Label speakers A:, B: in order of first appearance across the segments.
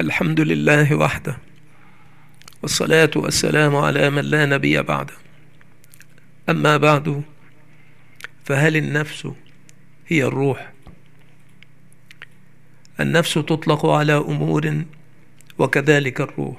A: الحمد لله وحده، والصلاة والسلام على من لا نبي بعده. أما بعد، فهل النفس هي الروح؟ النفس تطلق على أمور وكذلك الروح،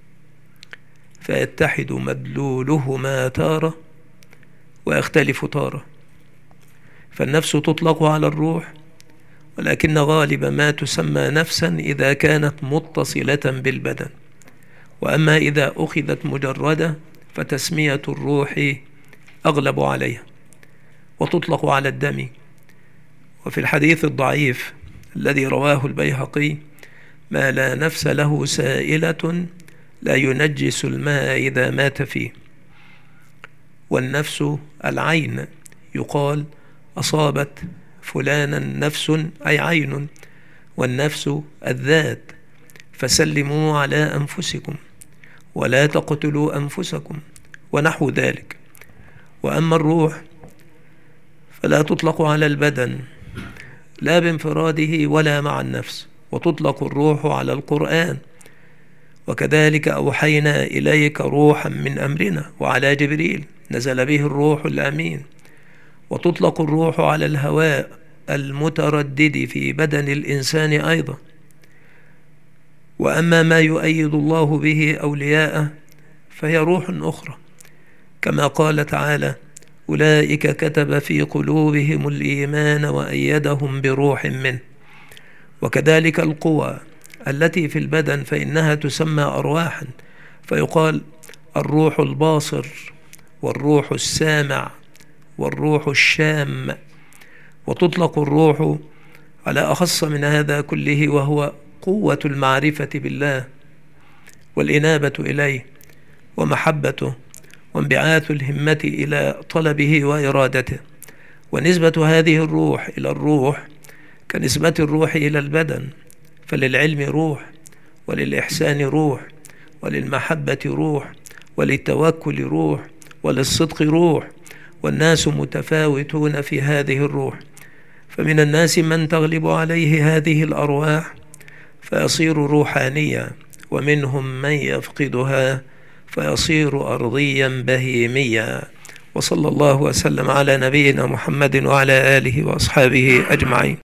A: فيتحد مدلولهما تارة ويختلف تارة. فالنفس تطلق على الروح، ولكن غالب ما تسمى نفسا إذا كانت متصلة بالبدن، وأما إذا أخذت مجردة فتسمية الروح أغلب عليها، وتطلق على الدم. وفي الحديث الضعيف الذي رواه البيهقي: ما لا نفس له سائلة لا ينجس الماء إذا مات فيه. والنفس العين، يقال أصابت فلانا نفس أي عين، والنفس الذات، فسلموا على أنفسكم ولا تقتلوا أنفسكم، ونحو ذلك. وأما الروح فلا تطلق على البدن لا بانفراده ولا مع النفس، وتطلق الروح على القرآن: وكذلك أوحينا إليك روحا من أمرنا، وعلى جبريل نزل به الروح الأمين. وتطلق الروح على الهواء المتردد في بدن الإنسان أيضا. وأما ما يؤيد الله به أولياءه فهي روح أخرى، كما قال تعالى: أولئك كتب في قلوبهم الإيمان وأيدهم بروح منه. وكذلك القوى التي في البدن فإنها تسمى أرواحا، فيقال الروح الباصر، والروح السامع، والروح الشام. وتطلق الروح على أخص من هذا كله، وهو قوة المعرفة بالله والإنابة إليه ومحبته وانبعاث الهمة إلى طلبه وإرادته. ونسبة هذه الروح إلى الروح كنسبة الروح إلى البدن، فللعلم روح، وللإحسان روح، وللمحبة روح، وللتوكل روح، وللصدق روح. والناس متفاوتون في هذه الروح، فمن الناس من تغلب عليه هذه الأرواح فيصير روحانيا، ومنهم من يفقدها فيصير أرضيا بهيميا. وصلى الله وسلم على نبينا محمد وعلى آله وأصحابه أجمعين.